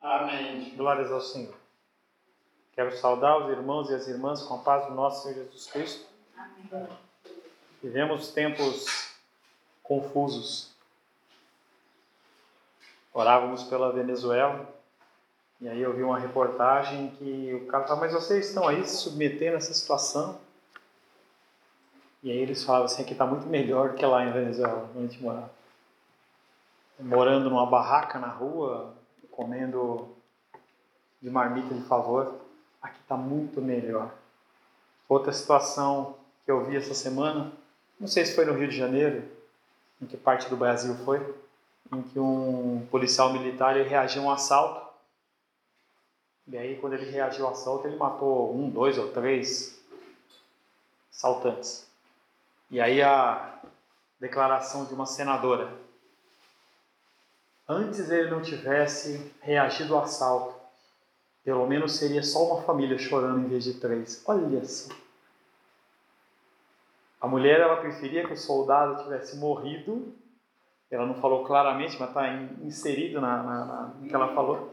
Amém. Glórias ao Senhor. Quero saudar os irmãos e as irmãs com a paz do nosso Senhor Jesus Cristo. Amém. Vivemos tempos confusos. Orávamos pela Venezuela e aí eu vi uma reportagem que o cara falava, mas vocês estão aí se submetendo a essa situação? E aí eles falavam assim, aqui está muito melhor do que lá em Venezuela, onde a gente morava. Morando numa barraca na rua, comendo de marmita de favor, aqui está muito melhor. Outra situação que eu vi essa semana, não sei se foi no Rio de Janeiro, em que parte do Brasil foi, em que um policial militar ele reagiu a um assalto. E aí, quando ele reagiu ao assalto, ele matou 1, 2 ou 3 assaltantes. E aí a declaração de uma senadora. Antes ele não tivesse reagido ao assalto, pelo menos seria só uma família chorando em vez de 3. Olha só. A mulher, ela preferia que o soldado tivesse morrido. Ela não falou claramente, mas está inserido no que ela falou.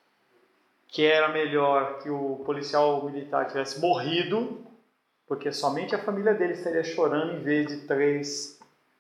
Que era melhor que o policial militar tivesse morrido, porque somente a família dele estaria chorando em vez de 3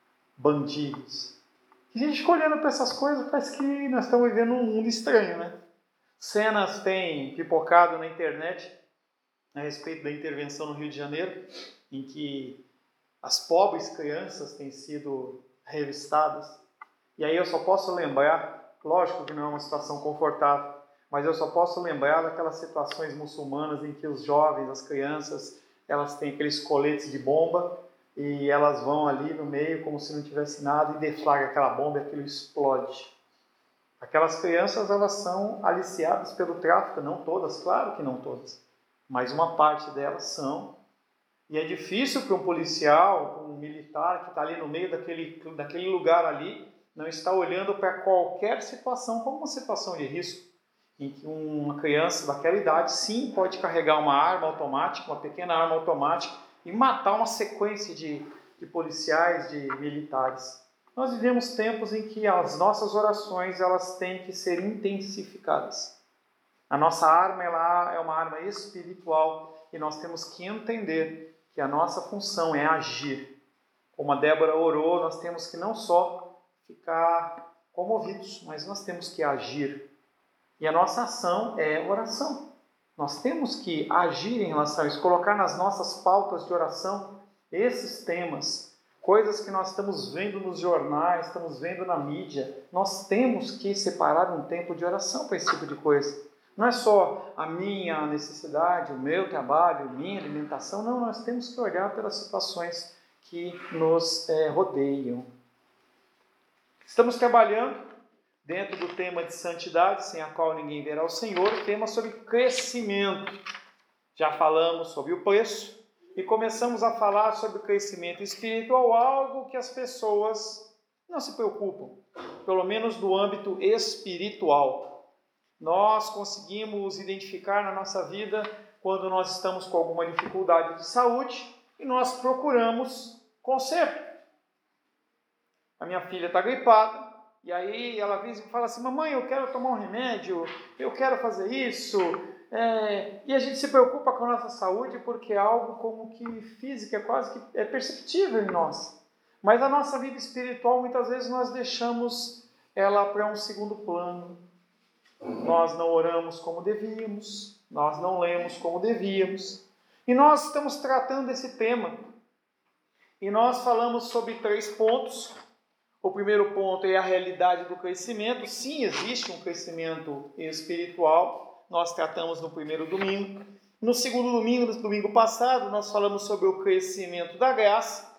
bandidos. E a gente olhando para essas coisas, parece que nós estamos vivendo um mundo estranho, né? Cenas têm pipocado na internet a respeito da intervenção no Rio de Janeiro, em que as pobres crianças têm sido revistadas. E aí eu só posso lembrar, lógico que não é uma situação confortável, mas eu só posso lembrar daquelas situações muçulmanas em que os jovens, as crianças, elas têm aqueles coletes de bomba e elas vão ali no meio como se não tivesse nada e deflagra aquela bomba e aquilo explode. Aquelas crianças, elas são aliciadas pelo tráfico, não todas, claro que não todas, mas uma parte delas são. E é difícil para um policial, um militar que está ali no meio daquele lugar ali, não estar olhando para qualquer situação como uma situação de risco, em que uma criança daquela idade, sim, pode carregar uma arma automática, uma pequena arma automática, e matar uma sequência de policiais, de militares. Nós vivemos tempos em que as nossas orações elas têm que ser intensificadas. A nossa arma ela é uma arma espiritual e nós temos que entender que a nossa função é agir. Como a Débora orou, nós temos que não só ficar comovidos, mas nós temos que agir. E a nossa ação é oração. Nós temos que agir em relação a isso, colocar nas nossas pautas de oração esses temas, coisas que nós estamos vendo nos jornais, estamos vendo na mídia. Nós temos que separar um tempo de oração para esse tipo de coisa. Não é só a minha necessidade, o meu trabalho, minha alimentação. Não, nós temos que olhar pelas situações que nos rodeiam. Estamos trabalhando dentro do tema de santidade, sem a qual ninguém verá o Senhor, tema sobre crescimento. Já falamos sobre o preço e começamos a falar sobre o crescimento espiritual, algo que as pessoas não se preocupam, pelo menos no âmbito espiritual. Nós conseguimos identificar na nossa vida quando nós estamos com alguma dificuldade de saúde e nós procuramos conserto. A minha filha está gripada. E aí ela vem e fala assim, mamãe, eu quero tomar um remédio, eu quero fazer isso. E a gente se preocupa com a nossa saúde porque é algo como que física, quase que é perceptível em nós. Mas a nossa vida espiritual, muitas vezes nós deixamos ela para um segundo plano. Nós não oramos como devíamos, nós não lemos como devíamos. E nós estamos tratando esse tema. E nós falamos sobre 3 pontos. O primeiro ponto é a realidade do crescimento. Sim, existe um crescimento espiritual. Nós tratamos no primeiro domingo. No segundo domingo, no domingo passado, nós falamos sobre o crescimento da graça.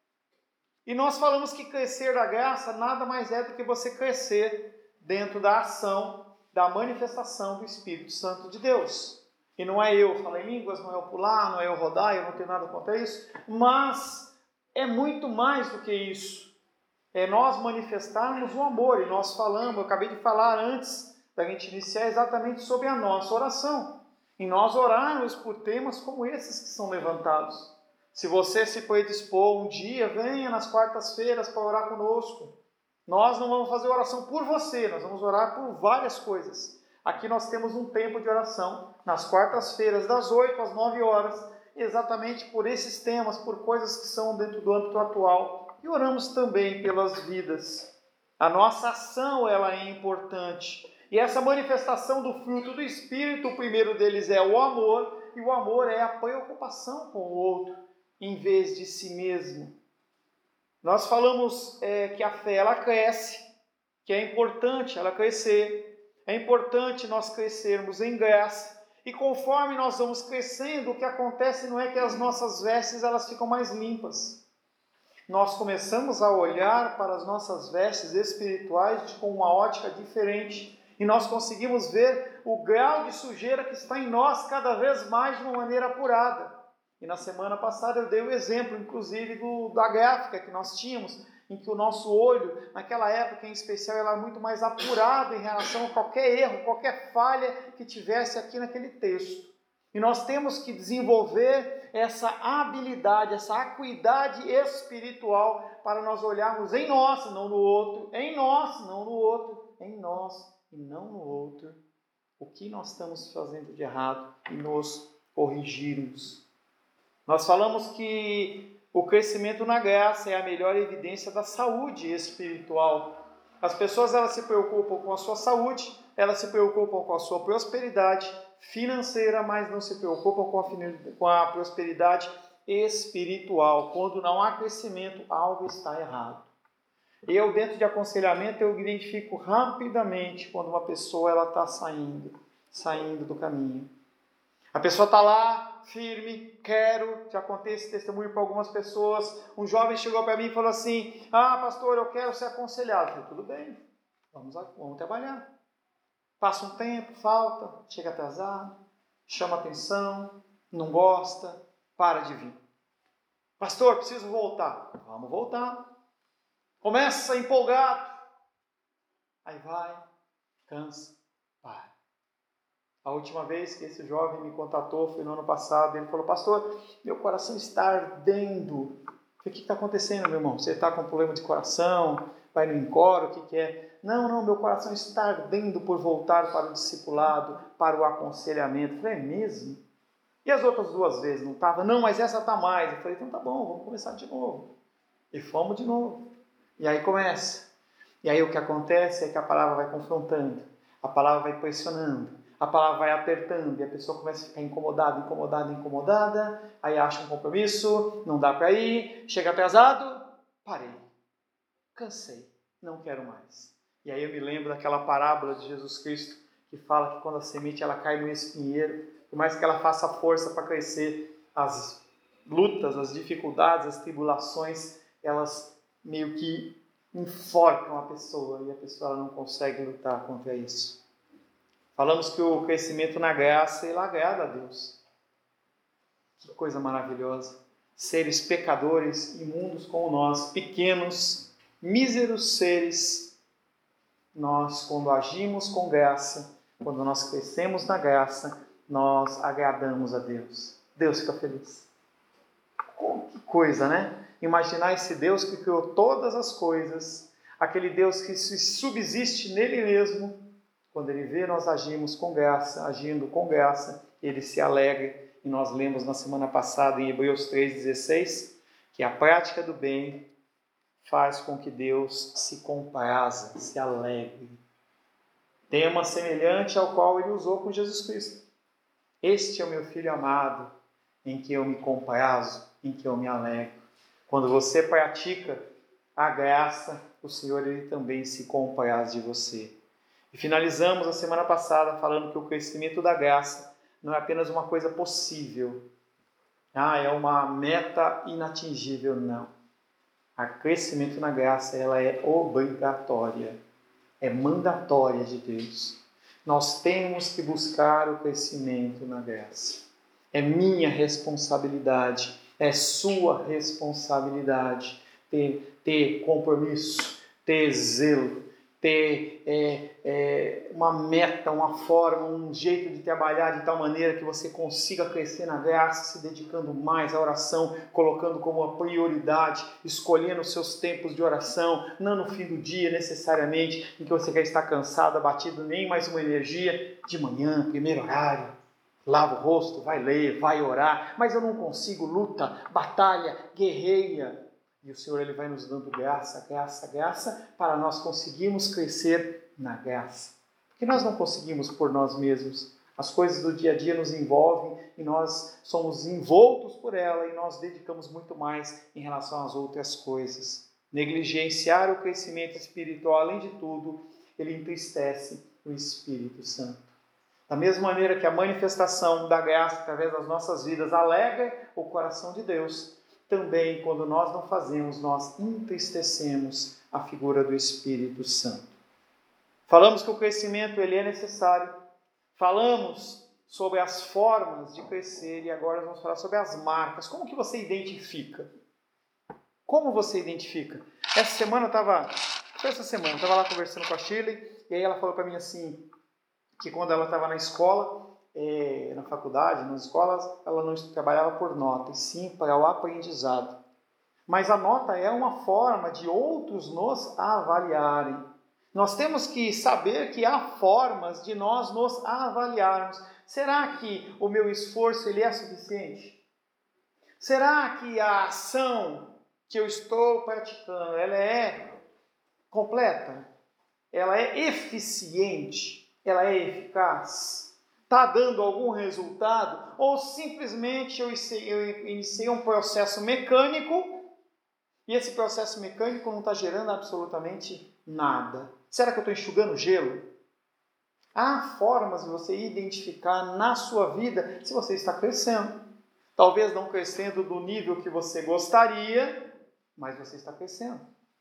E nós falamos que crescer da graça nada mais é do que você crescer dentro da ação, da manifestação do Espírito Santo de Deus. E não é eu falar em línguas, não é eu pular, não é eu rodar, eu não tenho nada contra isso. Mas é muito mais do que isso. É nós manifestarmos o amor. E nós falamos, eu acabei de falar antes da gente iniciar exatamente sobre a nossa oração. E nós orarmos por temas como esses que são levantados. Se você se predispor um dia, venha nas quartas-feiras para orar conosco. Nós não vamos fazer oração por você, nós vamos orar por várias coisas. Aqui nós temos um tempo de oração, nas quartas-feiras, das 8 às 9 horas, exatamente por esses temas, por coisas que são dentro do âmbito atual. E oramos também pelas vidas. A nossa ação, ela é importante. E essa manifestação do fruto do Espírito, o primeiro deles é o amor, e o amor é a preocupação com o outro, em vez de si mesmo. Nós falamos que a fé, ela cresce, que é importante ela crescer, é importante nós crescermos em graça, e conforme nós vamos crescendo, o que acontece não é que as nossas vestes elas ficam mais limpas. Nós começamos a olhar para as nossas vestes espirituais com uma ótica diferente, e nós conseguimos ver o grau de sujeira que está em nós cada vez mais de uma maneira apurada. E na semana passada eu dei o exemplo, inclusive, da gráfica que nós tínhamos, em que o nosso olho, naquela época em especial, era muito mais apurado em relação a qualquer erro, qualquer falha que tivesse aqui naquele texto. E nós temos que desenvolver essa habilidade, essa acuidade espiritual para nós olharmos em nós, não no outro, em nós, não no outro, em nós e não no outro, o que nós estamos fazendo de errado e nos corrigirmos. Nós falamos que o crescimento na graça é a melhor evidência da saúde espiritual. As pessoas elas se preocupam com a sua saúde, elas se preocupam com a sua prosperidade financeira, mas não se preocupam com a prosperidade espiritual. Quando não há crescimento, algo está errado. Eu, dentro de aconselhamento, eu identifico rapidamente quando uma pessoa está saindo do caminho. A pessoa está lá, firme, já contei esse testemunho para algumas pessoas. Um jovem chegou para mim e falou assim: pastor, eu quero ser aconselhado. Eu falei: tudo bem, vamos trabalhar. Passa um tempo, falta, chega atrasado, chama atenção, não gosta, para de vir. Pastor, preciso voltar. Vamos voltar. Começa empolgado, aí vai, cansa, para. A última vez que esse jovem me contatou foi no ano passado. Ele falou: pastor, meu coração está ardendo. O que está acontecendo, meu irmão? Você está com problema de coração? Vai no encoro? O que é? Não, meu coração está ardendo por voltar para o discipulado, para o aconselhamento. Eu falei: é mesmo? E as outras 2 vezes não estava? Não, mas essa está mais. Eu falei: então tá bom, vamos começar de novo. E fomos de novo. E aí começa. E aí o que acontece é que a palavra vai confrontando, a palavra vai pressionando, a palavra vai apertando, e a pessoa começa a ficar incomodada, aí acha um compromisso, não dá para ir, chega atrasado, parei, cansei, não quero mais. E aí eu me lembro daquela parábola de Jesus Cristo, que fala que quando a semente ela cai no espinheiro, por mais que ela faça força para crescer, as lutas, as dificuldades, as tribulações, elas meio que enforcam a pessoa, e a pessoa ela não consegue lutar contra isso. Falamos que o crescimento na graça, ele agrada a Deus. Que coisa maravilhosa. Seres pecadores, imundos como nós, pequenos, míseros seres, nós, quando agimos com graça, quando nós crescemos na graça, nós agradamos a Deus. Deus fica feliz. Que coisa, né? Imaginar esse Deus que criou todas as coisas, aquele Deus que se subsiste nele mesmo. Quando ele vê nós agimos com graça, agindo com graça, ele se alegra. E nós lemos na semana passada em Hebreus 3,16, que a prática do bem faz com que Deus se compraza, se alegre. Tema semelhante ao qual ele usou com Jesus Cristo. Este é o meu filho amado, em que eu me comprazo, em que eu me alegro. Quando você pratica a graça, o Senhor ele também se compraz de você. E finalizamos a semana passada falando que o crescimento da graça não é apenas uma coisa possível. É uma meta inatingível, não. O crescimento na graça ela é obrigatória, é mandatória de Deus. Nós temos que buscar o crescimento na graça. É minha responsabilidade, é sua responsabilidade ter compromisso, ter zelo, ter uma meta, uma forma, um jeito de trabalhar de tal maneira que você consiga crescer na graça, se dedicando mais à oração, colocando como uma prioridade, escolhendo os seus tempos de oração, não no fim do dia necessariamente, em que você quer estar cansado, abatido, nem mais uma energia, de manhã, primeiro horário, lava o rosto, vai ler, vai orar, mas eu não consigo, luta, batalha, guerreia. E o Senhor ele vai nos dando graça, graça, graça, para nós conseguirmos crescer na graça. Porque nós não conseguimos por nós mesmos. As coisas do dia a dia nos envolvem e nós somos envoltos por ela e nós dedicamos muito mais em relação às outras coisas. Negligenciar o crescimento espiritual, além de tudo, ele entristece o Espírito Santo. Da mesma maneira que a manifestação da graça através das nossas vidas alegra o coração de Deus, também, quando nós não fazemos, nós entristecemos a figura do Espírito Santo. Falamos que o crescimento ele é necessário. Falamos sobre as formas de crescer e agora vamos falar sobre as marcas. Como que você identifica? Como você identifica? Essa semana eu estava lá conversando com a Shirley e aí ela falou para mim assim, que quando ela estava na escola, na faculdade, nas escolas, ela não trabalhava por nota, e sim para o aprendizado. Mas a nota é uma forma de outros nos avaliarem. Nós temos que saber que há formas de nós nos avaliarmos. Será que o meu esforço ele é suficiente? Será que a ação que eu estou praticando, ela é completa? Ela é eficiente? Ela é eficaz? Está dando algum resultado? Ou simplesmente eu iniciei um processo mecânico e esse processo mecânico não está gerando absolutamente nada? Será que eu estou enxugando gelo? Há formas de você identificar na sua vida se você está crescendo. Talvez não crescendo do nível que você gostaria, mas você está crescendo.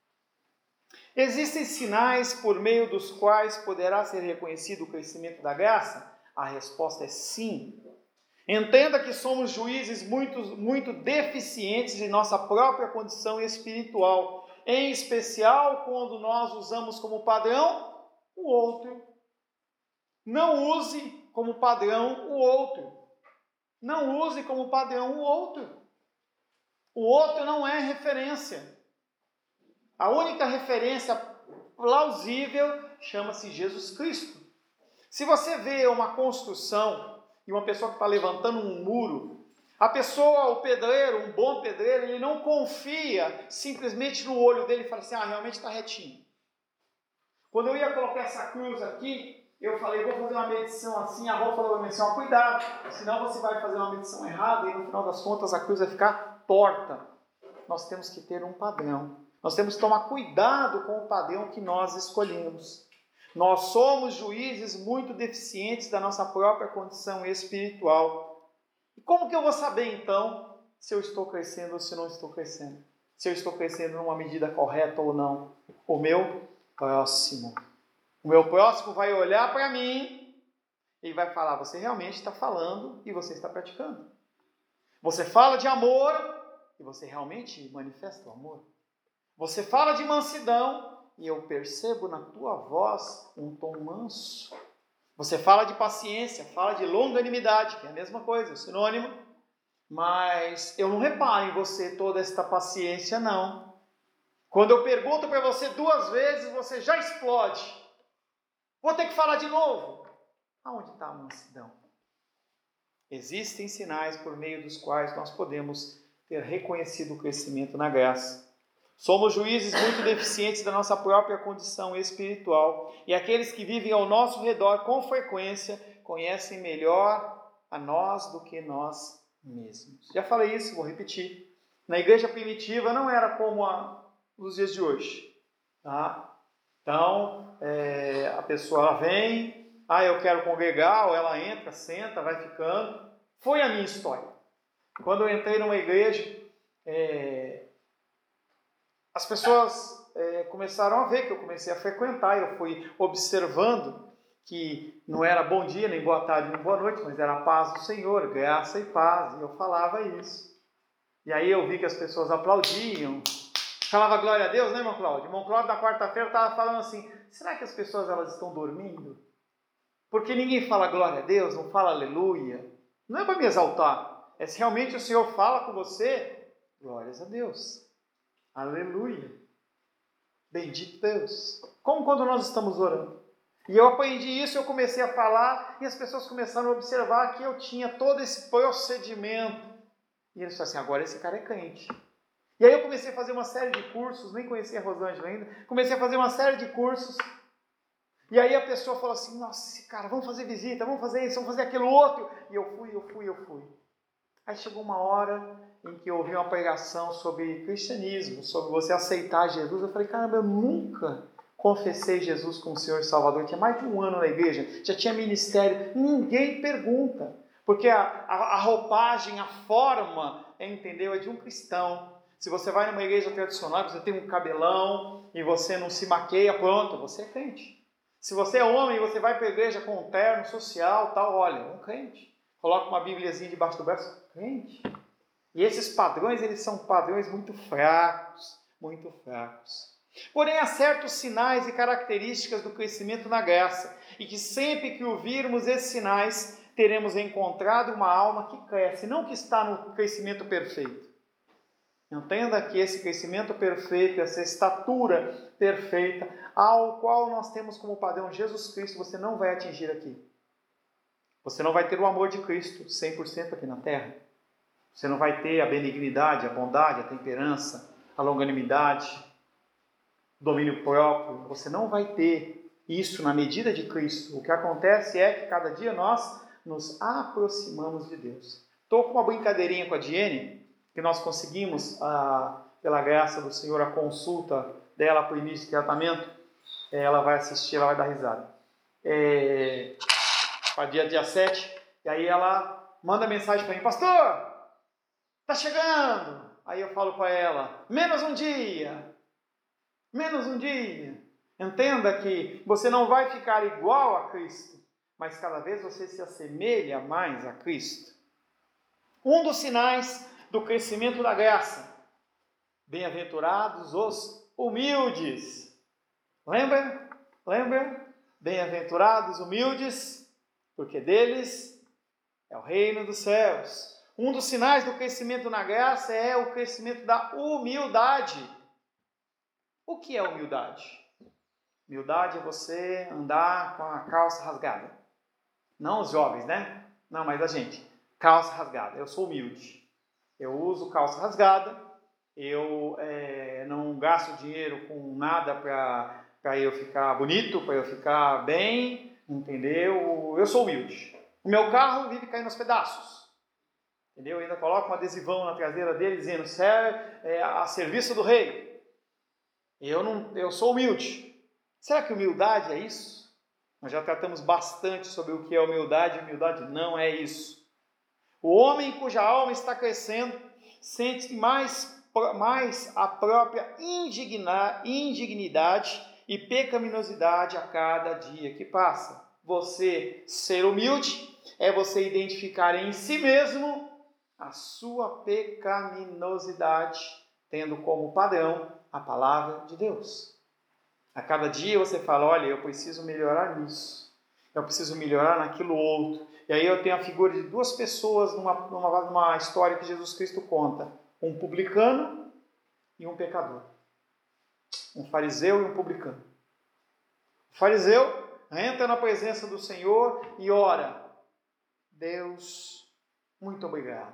Existem sinais por meio dos quais poderá ser reconhecido o crescimento da graça? A resposta é sim. Entenda que somos juízes muito deficientes de nossa própria condição espiritual, em especial quando nós usamos como padrão o outro. Não use como padrão o outro. Não use como padrão o outro. O outro não é referência. A única referência plausível chama-se Jesus Cristo. Se você vê uma construção e uma pessoa que está levantando um muro, a pessoa, o pedreiro, um bom pedreiro, ele não confia simplesmente no olho dele e fala assim, realmente está retinho. Quando eu ia colocar essa cruz aqui, eu falei, vou fazer uma medição assim, a avó falou para mim assim, cuidado, senão você vai fazer uma medição errada e no final das contas a cruz vai ficar torta. Nós temos que ter um padrão. Nós temos que tomar cuidado com o padrão que nós escolhemos. Nós somos juízes muito deficientes da nossa própria condição espiritual. E como que eu vou saber, então, se eu estou crescendo ou se não estou crescendo? Se eu estou crescendo numa medida correta ou não? O meu próximo vai olhar para mim e vai falar, você realmente está falando e você está praticando. Você fala de amor e você realmente manifesta o amor. Você fala de mansidão e eu percebo na tua voz um tom manso. Você fala de paciência, fala de longanimidade, que é a mesma coisa, sinônimo. Mas eu não reparo em você toda esta paciência, não. Quando eu pergunto para você 2 vezes, você já explode. Vou ter que falar de novo. Aonde está a mansidão? Existem sinais por meio dos quais nós podemos ter reconhecido o crescimento na graça. Somos juízes muito deficientes da nossa própria condição espiritual e aqueles que vivem ao nosso redor com frequência conhecem melhor a nós do que nós mesmos. Já falei isso, vou repetir. Na igreja primitiva não era como nos dias de hoje. Tá? Então, a pessoa ela vem, eu quero congregar, ou ela entra, senta, vai ficando. Foi a minha história. Quando eu entrei numa igreja, as pessoas começaram a ver que eu comecei a frequentar, eu fui observando que não era bom dia, nem boa tarde, nem boa noite, mas era a paz do Senhor, graça e paz, e eu falava isso. E aí eu vi que as pessoas aplaudiam, falava glória a Deus, né, irmão Cláudio? Irmão Cláudio, na quarta-feira, estava falando assim, será que as pessoas elas estão dormindo? Porque ninguém fala glória a Deus, não fala aleluia. Não é para me exaltar. É se realmente o Senhor fala com você, glórias a Deus. Aleluia. Bendito Deus. Como quando nós estamos orando. E eu aprendi isso, eu comecei a falar e as pessoas começaram a observar que eu tinha todo esse procedimento. E eles falaram assim, agora esse cara é crente. E aí eu comecei a fazer uma série de cursos, nem conhecia a Rosângela ainda, comecei a fazer uma série de cursos. E aí a pessoa falou assim, nossa, cara, vamos fazer visita, vamos fazer isso, vamos fazer aquilo outro. E eu fui. Aí chegou uma hora em que eu ouvi uma pregação sobre cristianismo, sobre você aceitar Jesus. Eu falei, caramba, eu nunca confessei Jesus como Senhor e Salvador. Tinha mais de 1 ano na igreja, já tinha ministério. Ninguém pergunta, porque a roupagem, a forma, entendeu? É de um cristão. Se você vai numa igreja tradicional, você tem um cabelão e você não se maqueia, pronto, você é crente. Se você é homem e você vai para a igreja com um terno social, tal, olha, é um crente. Coloca uma bibliazinha debaixo do braço, crente. E esses padrões, eles são padrões muito fracos, muito fracos. Porém, há certos sinais e características do crescimento na graça, e que sempre que ouvirmos esses sinais, teremos encontrado uma alma que cresce, não que está no crescimento perfeito. Entenda que esse crescimento perfeito, essa estatura perfeita, ao qual nós temos como padrão Jesus Cristo, você não vai atingir aqui. Você não vai ter o amor de Cristo 100% aqui na terra. Você não vai ter a benignidade, a bondade, a temperança, a longanimidade, o domínio próprio. Você não vai ter isso na medida de Cristo. O que acontece é que cada dia nós nos aproximamos de Deus. Estou com uma brincadeirinha com a Diene, que nós conseguimos, pela graça do Senhor, a consulta dela para o início de tratamento. Ela vai assistir, ela vai dar risada. Para dia 7, e aí ela manda mensagem para mim, pastor, está chegando. Aí eu falo para ela, menos um dia. Entenda que você não vai ficar igual a Cristo, mas cada vez você se assemelha mais a Cristo. Um dos sinais do crescimento da graça, bem-aventurados os humildes. Lembra? Bem-aventurados humildes, porque deles é o reino dos céus. Um dos sinais do crescimento na graça é o crescimento da humildade. O que é humildade? Humildade é você andar com a calça rasgada. Não os jovens, né? Não, mas a gente. Calça rasgada. Eu sou humilde. Eu uso calça rasgada. Eu não gasto dinheiro com nada para eu ficar bonito, para eu ficar bem, entendeu? Eu sou humilde. O meu carro vive caindo aos pedaços, entendeu? Eu ainda coloco um adesivão na traseira dele dizendo a serviço do rei. Eu sou humilde. Será que humildade é isso? Nós já tratamos bastante sobre o que é humildade. Humildade não é isso. O homem cuja alma está crescendo sente mais a própria indignidade e pecaminosidade a cada dia que passa. Você ser humilde é você identificar em si mesmo a sua pecaminosidade, tendo como padrão a palavra de Deus. A cada dia você fala, olha, eu preciso melhorar nisso, eu preciso melhorar naquilo outro. E aí eu tenho a figura de 2 pessoas numa história que Jesus Cristo conta. Um publicano e um pecador. Um fariseu e um publicano. O fariseu entra na presença do Senhor e ora, Deus, muito obrigado.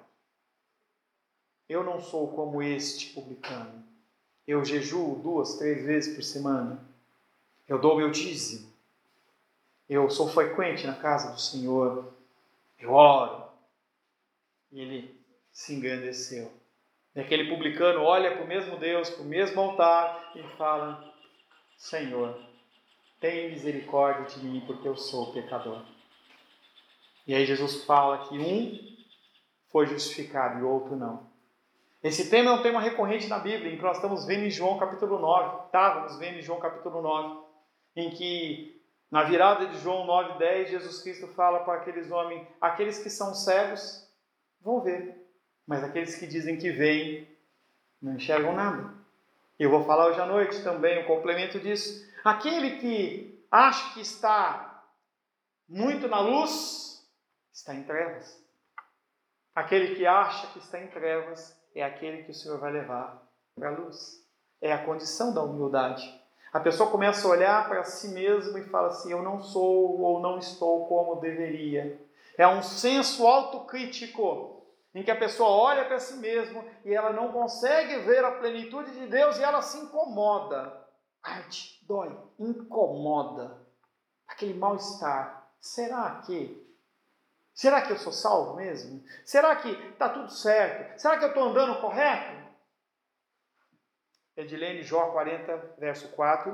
Eu não sou como este publicano. Eu jejuo 2, 3 vezes por semana. Eu dou meu dízimo. Eu sou frequente na casa do Senhor. Eu oro. E ele se engrandeceu. E aquele publicano olha para o mesmo Deus, para o mesmo altar e fala, Senhor, tem misericórdia de mim porque eu sou pecador. E aí Jesus fala que um foi justificado e o outro não. Esse tema é um tema recorrente na Bíblia, em que nós estamos vendo em João capítulo 9. Estávamos vendo em João capítulo 9, em que na virada de João 9:10, Jesus Cristo fala para aqueles homens, aqueles que são cegos vão ver, mas aqueles que dizem que veem não enxergam nada. Eu vou falar hoje à noite também um complemento disso. Aquele que acha que está muito na luz, está em trevas. Aquele que acha que está em trevas é aquele que o Senhor vai levar para a luz. É a condição da humildade. A pessoa começa a olhar para si mesma e fala assim, eu não sou ou não estou como deveria. É um senso autocrítico, em que a pessoa olha para si mesma e ela não consegue ver a plenitude de Deus e ela se incomoda. Arte, dói, incomoda. Aquele mal-estar. Será que eu sou salvo mesmo? Será que está tudo certo? Será que eu estou andando correto? Edilene, Jó 40, verso 4.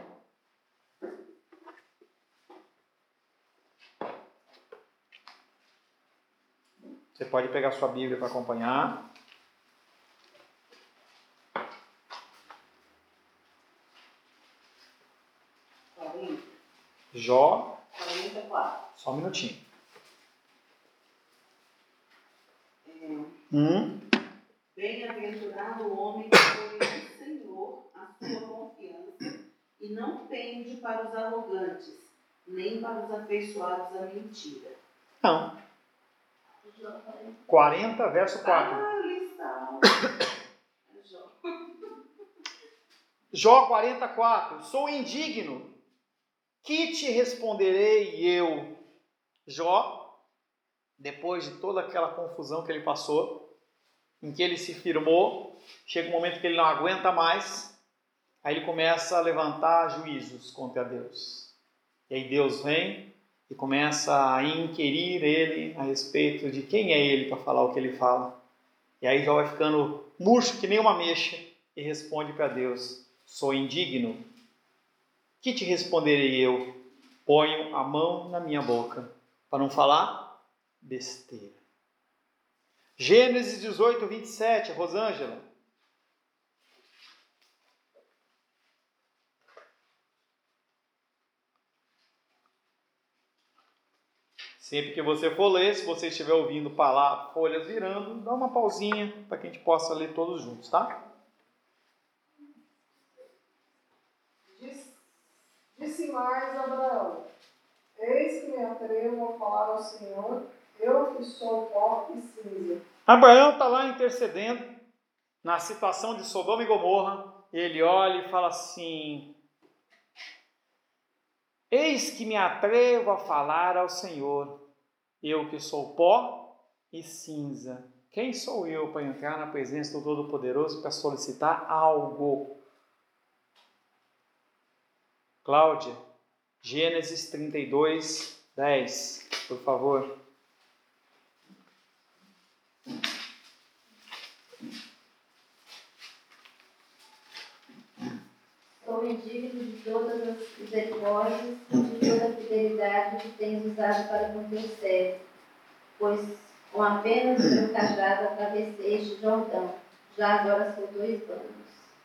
Você pode pegar sua Bíblia para acompanhar. Jó 44. Só um minutinho. Bem-aventurado o homem que põe no Senhor a sua confiança e não pende para os arrogantes, nem para os afeiçoados à mentira. Não. 40, verso 4. Jó 44. Sou indigno. Que te responderei eu? Jó, depois de toda aquela confusão que ele passou, em que ele se firmou, chega um momento que ele não aguenta mais, aí ele começa a levantar juízos contra Deus. E aí Deus vem e começa a inquirir ele a respeito de quem é ele para falar o que ele fala. E aí Jó vai ficando murcho que nem uma mexa e responde para Deus, sou indigno. Que te responderei eu? Ponho a mão na minha boca, para não falar besteira. Gênesis 18, 27, Rosângela. Sempre que você for ler, se você estiver ouvindo folhas virando, dá uma pausinha para que a gente possa ler todos juntos, tá? Disse mais Abraão, eis que me atrevo a falar ao Senhor, eu que sou pó e cinza. Abraão está lá intercedendo na situação de Sodoma e Gomorra, e ele olha e fala assim, eis que me atrevo a falar ao Senhor, eu que sou pó e cinza. Quem sou eu para entrar na presença do Todo-Poderoso para solicitar algo? Cláudia, Gênesis 32, 10, por favor. Sou indigno de todas as misericórdias e de toda a fidelidade que tens usado para com teu servo, pois com apenas o teu cajado atravessei este Jordão, já agora sou 2 anos.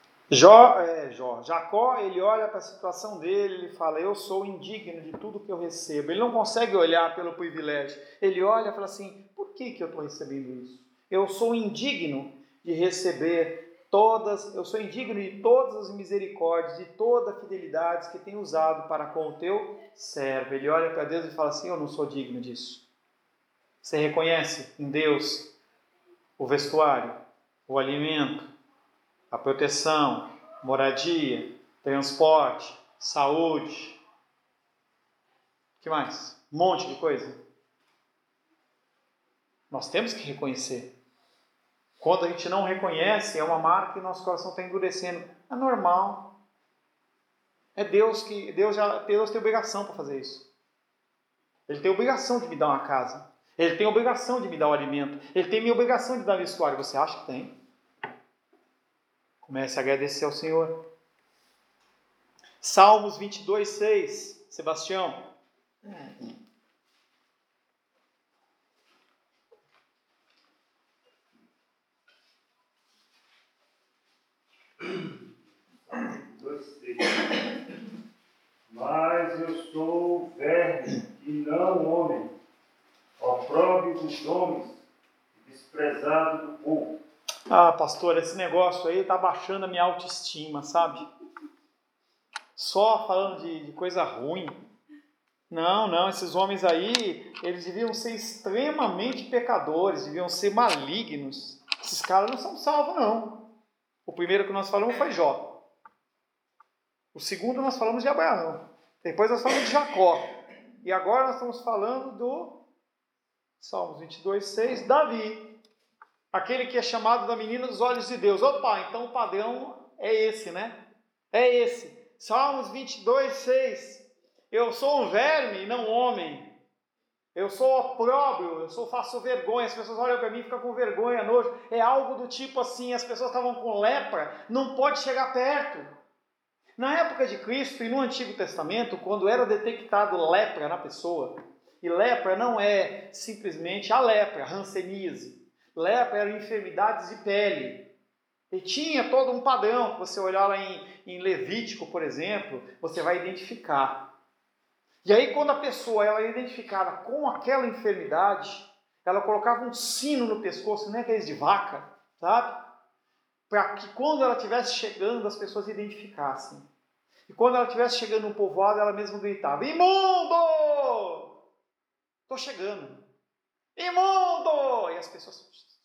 Jacó, ele olha para a situação dele, ele fala, eu sou indigno de tudo que eu recebo. Ele não consegue olhar pelo privilégio. Ele olha e fala assim, por que eu estou recebendo isso? Eu sou indigno de receber eu sou indigno de todas as misericórdias, de toda a fidelidade que tem usado para com o teu servo. Ele olha para Deus e fala assim, eu não sou digno disso. Você reconhece em Deus o vestuário, o alimento, a proteção, moradia, transporte, saúde. O que mais? Um monte de coisa. Nós temos que reconhecer. Quando a gente não reconhece, é uma marca que nosso coração está endurecendo. É normal. É Deus tem obrigação para fazer isso. Ele tem obrigação de me dar uma casa. Ele tem obrigação de me dar o alimento. Ele tem obrigação de dar vestuário. Você acha que tem? Comece a agradecer ao Senhor. Salmos 22, 6. Sebastião. Mas eu sou verme e não homem, opróbrio dos homens e desprezado do povo. Ah, pastor, esse negócio aí está baixando a minha autoestima, sabe? Só falando de coisa ruim. Não, esses homens aí, eles deviam ser extremamente pecadores, deviam ser malignos. Esses caras não são salvos, não. O primeiro que nós falamos foi Jó. O segundo nós falamos de Abraão. Depois nós falamos de Jacó. E agora nós estamos falando do Salmos 22:6, Davi. Aquele que é chamado da menina dos olhos de Deus. Opa, então o padrão é esse, né? É esse. Salmos 22:6. Eu sou um verme e não homem. Eu sou opróbrio, faço vergonha. As pessoas olham para mim e ficam com vergonha, nojo. É algo do tipo assim, as pessoas estavam com lepra, não pode chegar perto. Na época de Cristo e no Antigo Testamento, quando era detectado lepra na pessoa, e lepra não é simplesmente a lepra, a hanseníase. Lepra eram enfermidades de pele. E tinha todo um padrão, que você olhar lá em Levítico, por exemplo, você vai identificar. E aí quando a pessoa ela é identificada com aquela enfermidade, ela colocava um sino no pescoço, não é aqueles de vaca, sabe? Para que quando ela estivesse chegando, as pessoas identificassem. E quando ela estivesse chegando no povoado, ela mesma gritava: imundo! Estou chegando. Imundo! E as pessoas...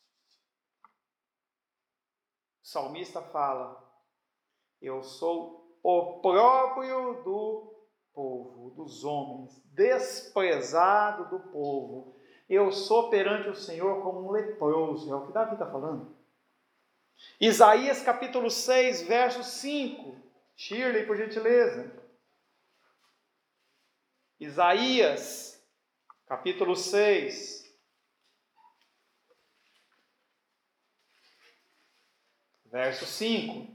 O salmista fala: eu sou opróbrio do povo, dos homens, desprezado do povo. Eu sou perante o Senhor como um leproso. É o que Davi está falando. Isaías capítulo 6, verso 5. Shirley, por gentileza. Isaías capítulo 6. Verso 5.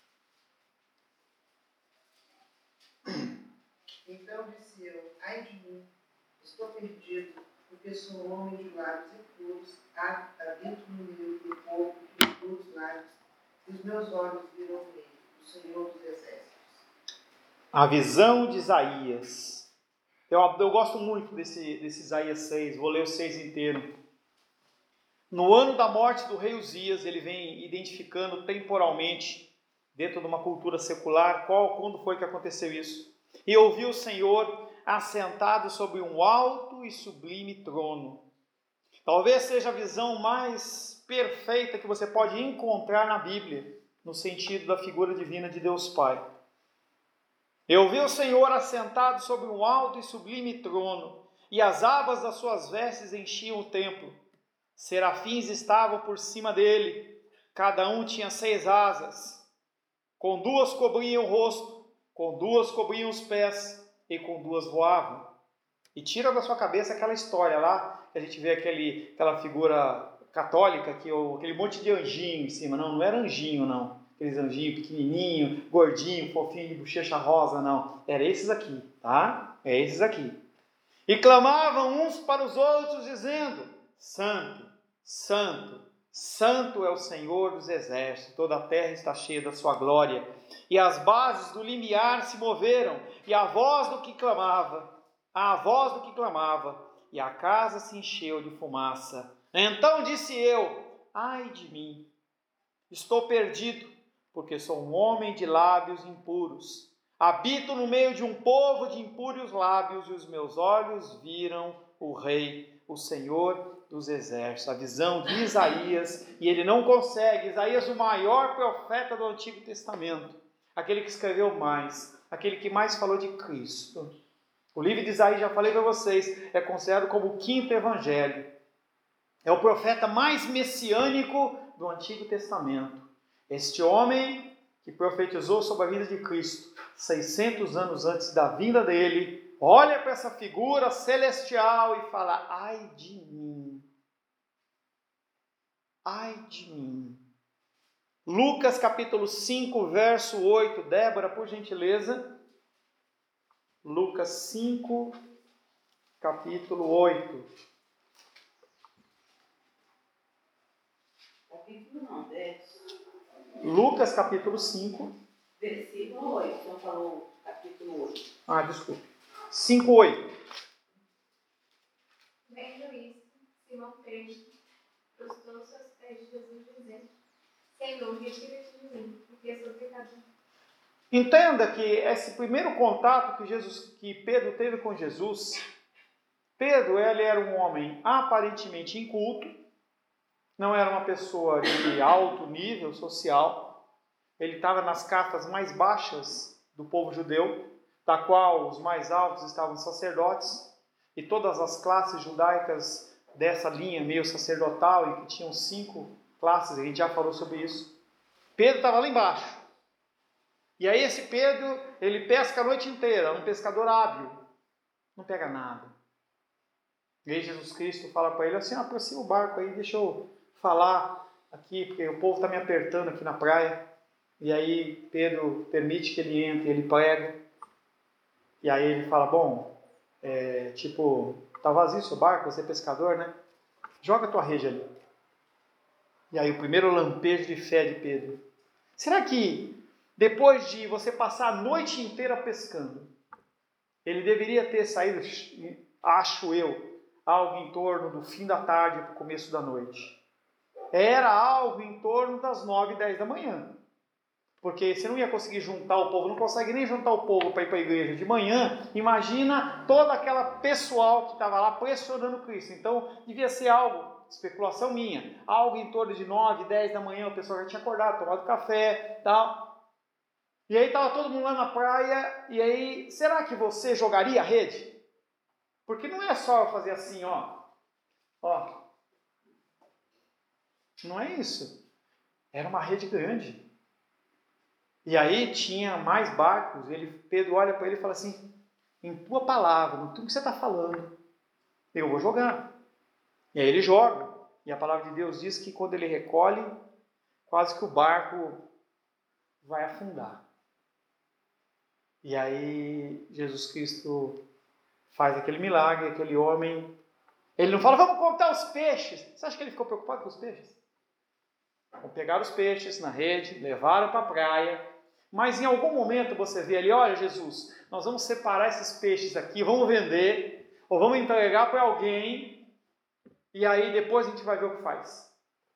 Então disse eu: ai de mim, estou perdido, porque sou um homem de lábios impuros, habito no meio do povo de impuros lábios, e os meus olhos viram o rei, o Senhor dos exércitos. A visão de Isaías. Eu gosto muito desse Isaías 6, vou ler o 6 inteiro. No ano da morte do rei Uzias, ele vem identificando temporalmente, dentro de uma cultura secular, quando foi que aconteceu isso. E ouviu o Senhor assentado sobre um alto e sublime trono. Talvez seja a visão mais perfeita que você pode encontrar na Bíblia, no sentido da figura divina de Deus Pai. Eu vi o Senhor assentado sobre um alto e sublime trono, e as abas das suas vestes enchiam o templo. Serafins estavam por cima dele, cada um tinha 6 asas. Com 2 cobriam o rosto, com 2 cobriam os pés, e com 2 voavam. E tira da sua cabeça aquela história lá, que a gente vê aquela figura católica, aquele monte de anjinho em cima. Não era anjinho, não. Aqueles anjinhos pequenininho, gordinho, fofinho, de bochecha rosa, não. Era esses aqui, tá? É esses aqui. E clamavam uns para os outros, dizendo: Santo, Santo, Santo é o Senhor dos exércitos, toda a terra está cheia da sua glória. E as bases do limiar se moveram, e a voz do que clamava, e a casa se encheu de fumaça. Então disse eu: ai de mim, estou perdido, porque sou um homem de lábios impuros. Habito no meio de um povo de impuros lábios, e os meus olhos viram o Rei, o Senhor dos exércitos. A visão de Isaías, e ele não consegue. Isaías, o maior profeta do Antigo Testamento, aquele que escreveu mais, aquele que mais falou de Cristo. O livro de Isaías, já falei para vocês, é considerado como o 5º evangelho. É o profeta mais messiânico do Antigo Testamento. Este homem que profetizou sobre a vida de Cristo 600 anos antes da vinda dele, olha para essa figura celestial e fala: ai de mim, ai de mim. Lucas capítulo 5, verso 8, Débora, por gentileza. Lucas 5, capítulo 8. Capítulo não, verso. Lucas capítulo 5. Versículo 8, não falou capítulo 8. Desculpe. 5, 8. Vendo isso, Simão Pedro prostrou-se aos pés de Jesus, dizendo: Senhor, retira-te de mim, porque sou pecador. Entenda que esse primeiro contato que Pedro teve com Jesus, Pedro ele era um homem aparentemente inculto, não era uma pessoa de alto nível social, ele estava nas castas mais baixas do povo judeu, da qual os mais altos estavam os sacerdotes, e todas as classes judaicas dessa linha meio sacerdotal, e que tinham 5 classes, a gente já falou sobre isso. Pedro estava lá embaixo. E aí esse Pedro, ele pesca a noite inteira, é um pescador hábil, não pega nada. E aí Jesus Cristo fala para ele assim, aproxima o barco aí, deixa eu falar aqui, porque o povo está me apertando aqui na praia. E aí Pedro permite que ele entre, ele prega. E aí ele fala, bom, tá vazio seu barco, você é pescador, né? Joga a tua rede ali. E aí o primeiro lampejo de fé de Pedro. Será que depois de você passar a noite inteira pescando, ele deveria ter saído, acho eu, algo em torno do fim da tarde para o começo da noite? Era algo em torno das 9, 10 da manhã. Porque você não ia conseguir juntar o povo, não consegue nem juntar o povo para ir para a igreja de manhã. Imagina toda aquela pessoal que estava lá pressionando Cristo. Então, devia ser algo, especulação minha, algo em torno de 9, 10 da manhã, o pessoal já tinha acordado, tomado café, tal. E aí estava todo mundo lá na praia, e aí, será que você jogaria a rede? Porque não é só fazer assim, ó. Não é isso. Era uma rede grande. E aí tinha mais barcos, Pedro olha para ele e fala assim, em tua palavra, em tudo que você está falando, eu vou jogar. E aí ele joga. E a palavra de Deus diz que quando ele recolhe, quase que o barco vai afundar. E aí Jesus Cristo faz aquele milagre, aquele homem, ele não fala, vamos contar os peixes. Você acha que ele ficou preocupado com os peixes? Pegaram os peixes na rede, levaram para a praia, mas em algum momento você vê ali, olha Jesus, nós vamos separar esses peixes aqui, vamos vender, ou vamos entregar para alguém, e aí depois a gente vai ver o que faz.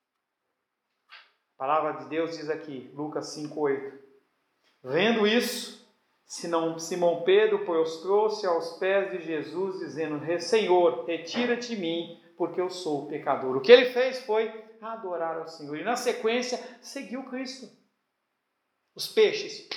A palavra de Deus diz aqui, Lucas 5:8, vendo isso, Simão Pedro prostrou-se aos pés de Jesus, dizendo, Senhor, retira-te de mim, porque eu sou pecador. O que ele fez foi adorar ao Senhor. E na sequência, seguiu Cristo. Os peixes.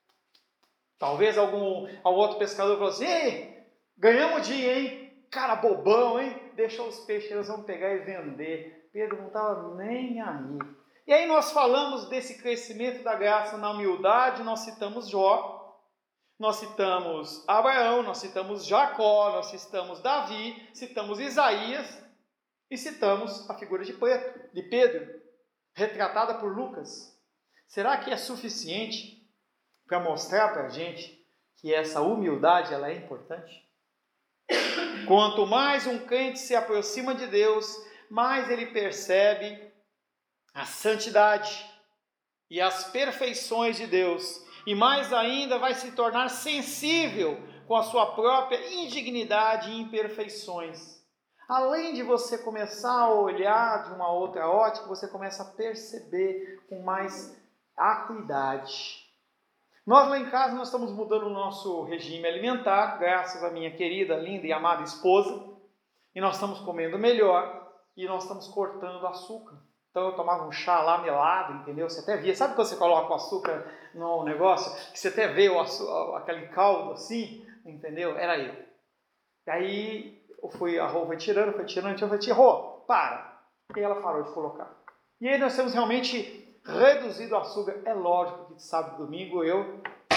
Talvez algum outro pescador falou assim, ei, ganhamos o dia, hein? Cara bobão, hein? Deixou os peixes, eles vão pegar e vender. Pedro não estava nem aí. E aí nós falamos desse crescimento da graça na humildade, nós citamos Jó, nós citamos Abraão, nós citamos Jacó, nós citamos Davi, citamos Isaías, e citamos a figura de Pedro, retratada por Lucas. Será que é suficiente para mostrar para a gente que essa humildade ela é importante? Quanto mais um crente se aproxima de Deus, mais ele percebe a santidade e as perfeições de Deus, e mais ainda vai se tornar sensível com a sua própria indignidade e imperfeições. Além de você começar a olhar de uma outra ótica, você começa a perceber com mais acuidade. Nós lá em casa nós estamos mudando o nosso regime alimentar, graças à minha querida, linda e amada esposa, e nós estamos comendo melhor e nós estamos cortando açúcar. Então eu tomava um chá lá melado, entendeu? Você até via, sabe quando você coloca o açúcar no negócio, que você até vê aquele caldo assim, entendeu? Era eu. E aí a Rô foi tirando, eu falei, Rô, para. E ela parou de colocar. E aí nós temos realmente reduzido o açúcar. É lógico que de sábado e domingo eu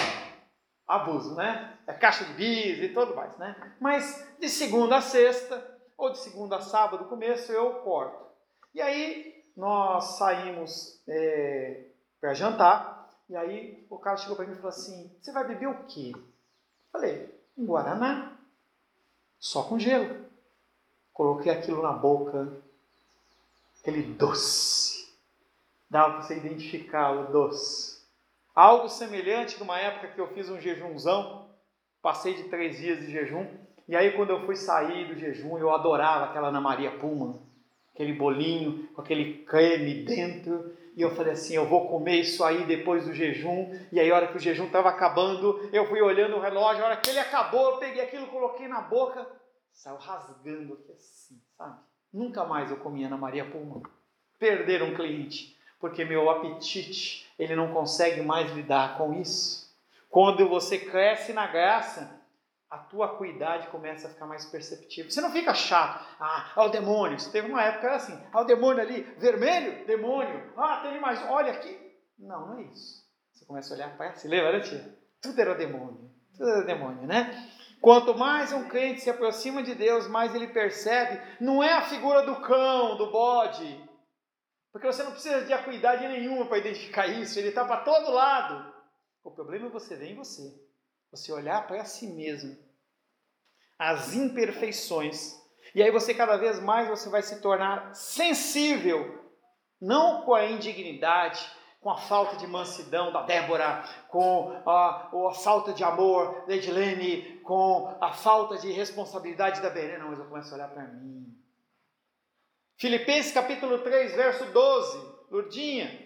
abuso, né? É caixa de bis e tudo mais, né? Mas de segunda a sexta, ou de segunda a sábado, no começo, eu corto. E aí nós saímos para jantar, e aí o cara chegou para mim e falou assim, você vai beber o quê? Eu falei, um guaraná. Só com gelo. Coloquei aquilo na boca, aquele doce. Dava para você identificar o doce. Algo semelhante numa época que eu fiz um jejumzão, passei de 3 dias de jejum, e aí quando eu fui sair do jejum, eu adorava aquela Ana Maria Pullman, aquele bolinho com aquele creme dentro, e eu falei assim, eu vou comer isso aí depois do jejum. E aí a hora que o jejum estava acabando, eu fui olhando o relógio, a hora que ele acabou, eu peguei aquilo, coloquei na boca, saiu rasgando aqui assim, sabe? Nunca mais eu comia Ana Maria Pullman. Perder um cliente, porque meu apetite, ele não consegue mais lidar com isso. Quando você cresce na graça, a tua acuidade começa a ficar mais perceptível. Você não fica chato. É o demônio. Você teve uma época que era assim, o demônio ali, vermelho, demônio. Tem mais, olha aqui. Não, não é isso. Você começa a olhar para ela, você lembra, né, tia? Tudo era demônio. Tudo era demônio, né? Quanto mais um crente se aproxima de Deus, mais ele percebe, não é a figura do cão, do bode, porque você não precisa de acuidade nenhuma para identificar isso, ele está para todo lado. O problema é você ver em você. Você olhar para si mesmo, as imperfeições, e aí você cada vez mais você vai se tornar sensível, não com a indignidade, com a falta de mansidão da Débora, com a falta de amor da Edilene, com a falta de responsabilidade da Berê, não, mas eu começo a olhar para mim. Filipenses capítulo 3, verso 12, Lourdinha.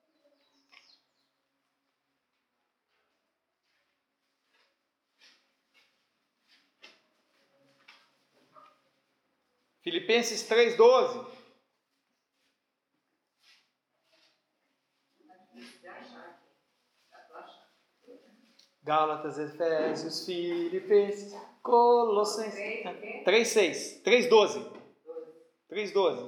Filipenses 3,12. Gálatas, Efésios, Filipenses, Colossenses. 3,6. 3,12. 3,12.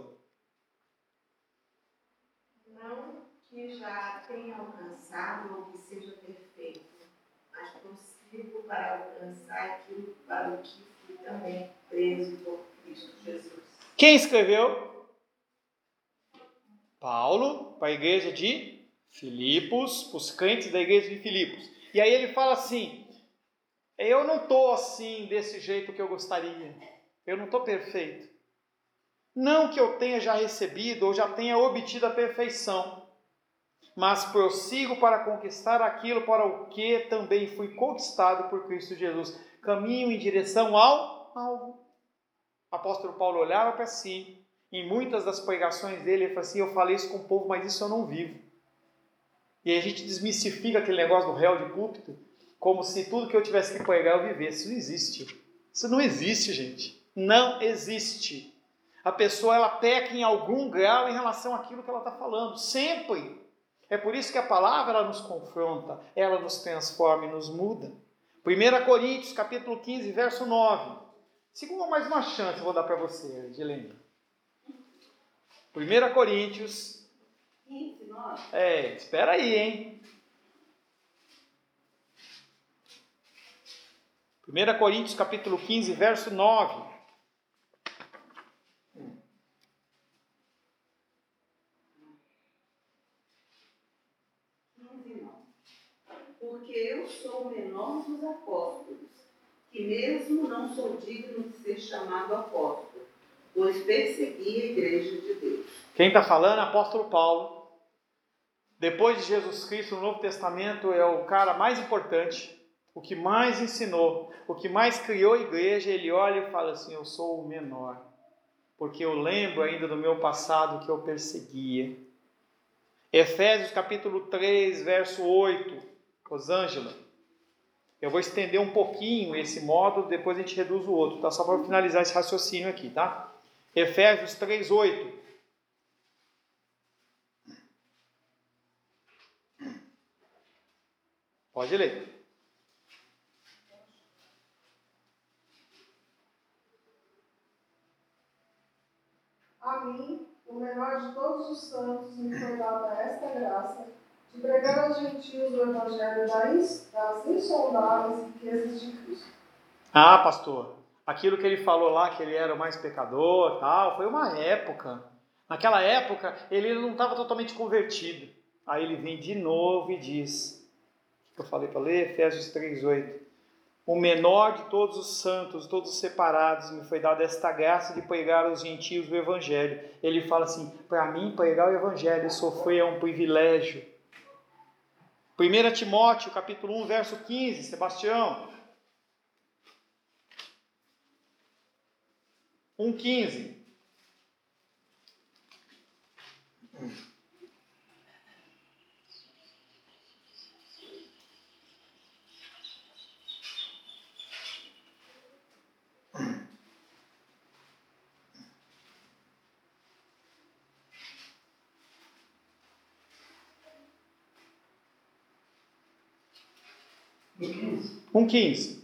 Não que já tenha alcançado ou que seja perfeito, mas prossigo para alcançar aquilo para o que fui também preso por Cristo Jesus. Quem escreveu? Paulo, para a igreja de Filipos, para os crentes da igreja de Filipos. E aí ele fala assim, eu não estou assim, desse jeito que eu gostaria. Eu não estou perfeito. Não que eu tenha já recebido ou já tenha obtido a perfeição, mas prossigo para conquistar aquilo para o que também fui conquistado por Cristo Jesus. Caminho em direção ao alvo. O apóstolo Paulo olhava para si, em muitas das pregações dele, ele falou assim, eu falei isso com o povo, mas isso eu não vivo. E aí a gente desmistifica aquele negócio do réu de púlpito, como se tudo que eu tivesse que pregar eu vivesse. Isso não existe. Isso não existe, gente. Não existe. A pessoa, ela peca em algum grau em relação àquilo que ela está falando. Sempre. É por isso que a palavra, ela nos confronta, ela nos transforma e nos muda. 1 Coríntios, capítulo 15, verso 9. Segunda, mais uma chance eu vou dar para você, Edilene. 1 Coríntios... 15, 9. Espera aí, hein? 1 Coríntios, capítulo 15, verso 9. Porque eu sou o menor dos apóstolos, que mesmo não sou digno de ser chamado apóstolo, pois persegui a igreja de Deus. Quem está falando é o apóstolo Paulo. Depois de Jesus Cristo, no Novo Testamento, é o cara mais importante, o que mais ensinou, o que mais criou a igreja. Ele olha e fala assim, eu sou o menor, porque eu lembro ainda do meu passado que eu perseguia. Efésios capítulo 3, verso 8. Rosângela, eu vou estender um pouquinho esse módulo, depois a gente reduz o outro, tá? Só para finalizar esse raciocínio aqui, tá? Efésios 3, 8. Pode ler. A mim, o menor de todos os santos, me foi dada esta graça, de pregar aos gentios o evangelho das insondáveis riquezas de Cristo. Pastor, aquilo que ele falou lá, que ele era o mais pecador, tal, foi uma época. Naquela época, ele não estava totalmente convertido. Aí ele vem de novo e diz... eu falei para ler, Efésios 3,8. O menor de todos os santos, todos os separados, me foi dada esta graça de pregar aos gentios o Evangelho. Ele fala assim, para mim pregar o Evangelho, sofrer é um privilégio. 1 Timóteo, capítulo 1, verso 15, Sebastião. 1,15. 1,15.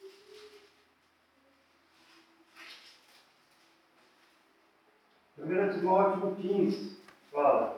Primeiro Timóteo 1,15 fala: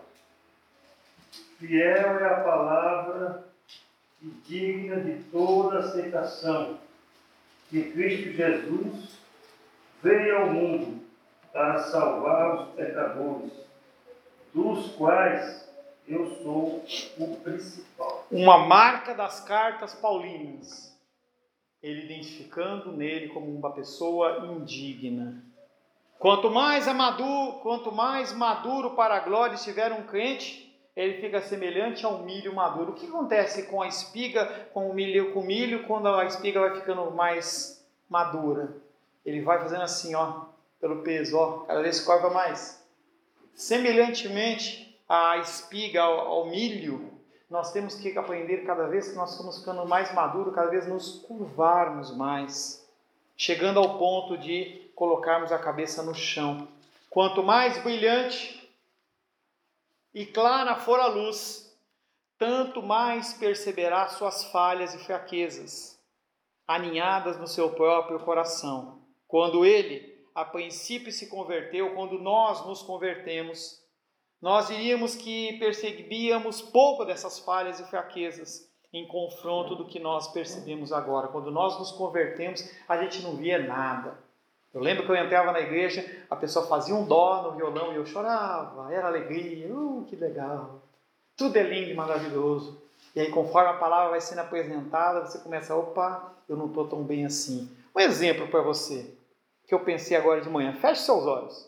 fiel é a palavra e digna de toda aceitação, que Cristo Jesus veio ao mundo para salvar os pecadores, dos quais eu sou o principal. Uma marca das cartas paulinas, ele identificando nele como uma pessoa indigna. Quanto mais maduro para a glória estiver um crente, ele fica semelhante ao milho maduro. O que acontece com a espiga, com o milho, quando a espiga vai ficando mais madura? Ele vai fazendo assim, ó, pelo peso, ó, cada vez curva mais. Semelhantemente à espiga, ao milho, nós temos que aprender, cada vez que nós estamos ficando mais maduros, cada vez nos curvarmos mais, chegando ao ponto de colocarmos a cabeça no chão. Quanto mais brilhante e clara for a luz, tanto mais perceberá suas falhas e fraquezas, aninhadas no seu próprio coração. Quando ele, a princípio, se converteu, quando nós nos convertemos, nós diríamos que percebíamos pouco dessas falhas e fraquezas em confronto do que nós percebemos agora. Quando nós nos convertemos, a gente não via nada. Eu lembro que eu entrava na igreja, a pessoa fazia um dó no violão e eu chorava, era alegria, que legal, tudo é lindo e maravilhoso. E aí, conforme a palavra vai sendo apresentada, você começa, opa, eu não estou tão bem assim. Um exemplo para você, que eu pensei agora de manhã, feche seus olhos.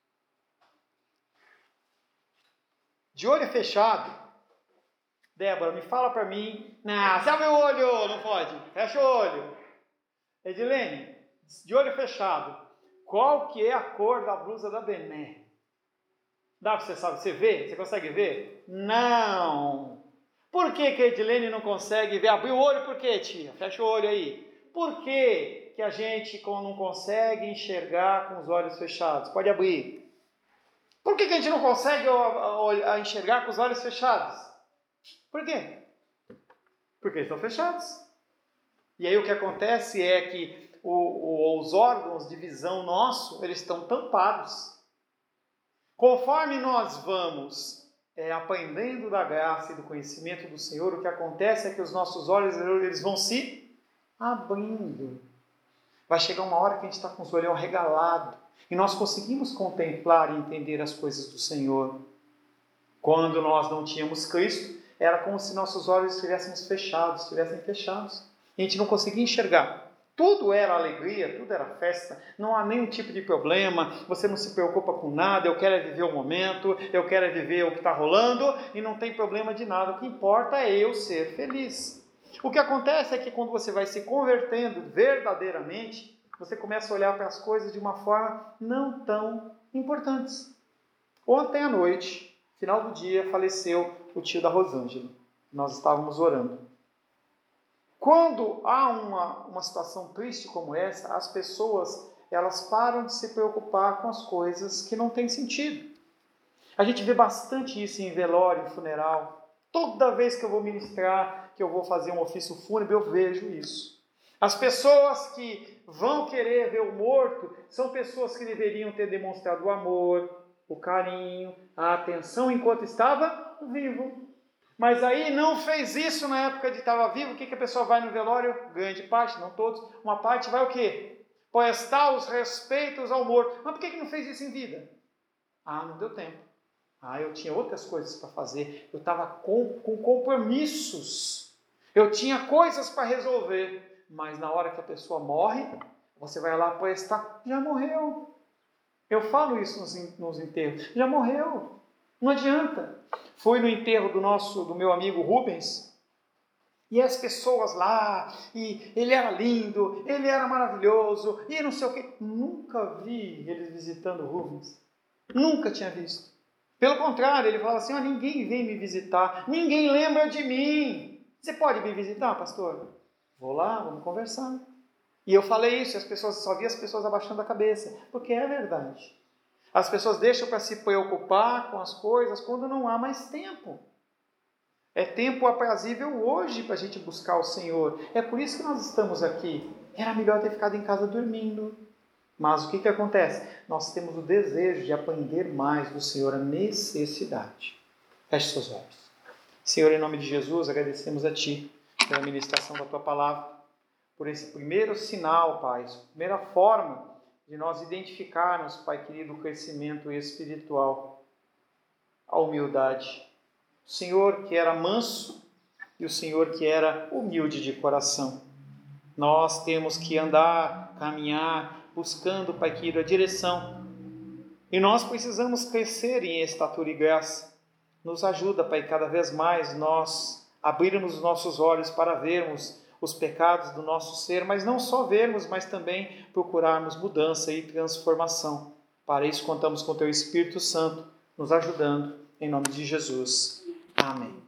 De olho fechado, Débora, me fala para mim, não, você abre o olho, não pode, fecha o olho. Edilene, de olho fechado, qual que é a cor da blusa da Bené? Dá para você saber? Você vê? Você consegue ver? Não. Por que a Edilene não consegue ver? Abriu o olho por quê, tia? Fecha o olho aí. Por que a gente não consegue enxergar com os olhos fechados? Pode abrir. Por que a gente não consegue enxergar com os olhos fechados? Por quê? Porque estão fechados. E aí o que acontece é que os órgãos de visão nosso, eles estão tampados. Conforme nós vamos aprendendo da graça e do conhecimento do Senhor, o que acontece é que os nossos olhos eles vão se abrindo. Vai chegar uma hora que a gente está com os olhos regalados e nós conseguimos contemplar e entender as coisas do Senhor. Quando nós não tínhamos Cristo, era como se nossos olhos estivessem fechados. A gente não conseguia enxergar. Tudo era alegria, tudo era festa, não há nenhum tipo de problema, você não se preocupa com nada, eu quero viver o momento, eu quero viver o que está rolando e não tem problema de nada, o que importa é eu ser feliz. O que acontece é que quando você vai se convertendo verdadeiramente, você começa a olhar para as coisas de uma forma não tão importantes. Ontem à noite, final do dia, faleceu o tio da Rosângela, nós estávamos orando. Quando há uma situação triste como essa, as pessoas elas param de se preocupar com as coisas que não têm sentido. A gente vê bastante isso em velório, em funeral. Toda vez que eu vou ministrar, que eu vou fazer um ofício fúnebre, eu vejo isso. As pessoas que vão querer ver o morto são pessoas que deveriam ter demonstrado o amor, o carinho, a atenção enquanto estava vivo. Mas aí não fez isso na época de estava vivo. O que a pessoa vai no velório? Grande parte, não todos. Uma parte vai o quê? Prestar os respeitos ao morto. Mas por que não fez isso em vida? Não deu tempo. Eu tinha outras coisas para fazer. Eu estava com compromissos. Eu tinha coisas para resolver. Mas na hora que a pessoa morre, você vai lá prestar. Já morreu. Eu falo isso nos enterros. Já morreu. Não adianta. Fui no enterro do meu amigo Rubens, e as pessoas lá, e ele era lindo, ele era maravilhoso, e não sei o quê. Nunca vi eles visitando o Rubens. Nunca tinha visto. Pelo contrário, ele falava assim, ninguém vem me visitar, ninguém lembra de mim. Você pode me visitar, pastor? Vou lá, vamos conversar. E eu falei isso, e só vi as pessoas abaixando a cabeça, porque é verdade. As pessoas deixam para se preocupar com as coisas quando não há mais tempo. É tempo aprazível hoje para a gente buscar o Senhor. É por isso que nós estamos aqui. Era melhor ter ficado em casa dormindo. Mas o que acontece? Nós temos o desejo de aprender mais do Senhor, a necessidade. Feche seus olhos. Senhor, em nome de Jesus, agradecemos a Ti pela ministração da Tua palavra, por esse primeiro sinal, Pai, essa primeira forma de nós identificarmos, Pai querido, o crescimento espiritual, a humildade. O Senhor que era manso e o Senhor que era humilde de coração. Nós temos que andar, caminhar, buscando, Pai querido, a direção. E nós precisamos crescer em estatura e graça. Nos ajuda, Pai, cada vez mais nós abrirmos os nossos olhos para vermos os pecados do nosso ser, mas não só vermos, mas também procurarmos mudança e transformação. Para isso contamos com o Teu Espírito Santo nos ajudando, em nome de Jesus. Amém.